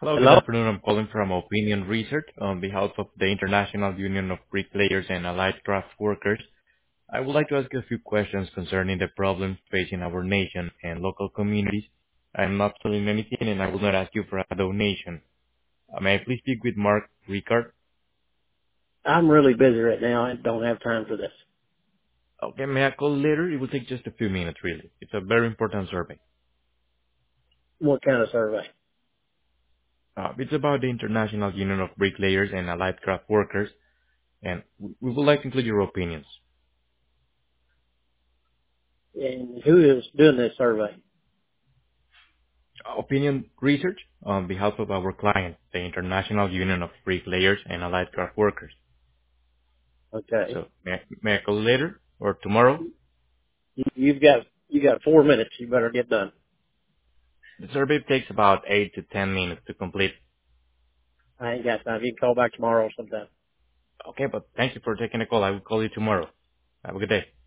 Hello, good Hello? afternoon. I'm calling from Opinion Research on behalf of the International Union of Bricklayers and Allied Craft Workers. I would like to ask you a few questions concerning the problems facing our nation and local communities. I'm not selling anything, and I will not ask you for a donation. May I please speak with Mark Ricard? I'm really busy right now. I don't have time for this. Okay, may I call later? It will take just a few minutes, really. It's a very important survey. What kind of survey? It's about the International Union of Bricklayers and Allied Craft Workers, and we would like to include your opinions. And who is doing this survey? Opinion research on behalf of our client, the International Union of Bricklayers and Allied Craft Workers. Okay. So may I call later or tomorrow? You got 4 minutes. You better get done. The survey takes about 8 to 10 minutes to complete. I ain't got time. You can call back tomorrow sometime. Okay, but thank you for taking the call. I will call you tomorrow. Have a good day.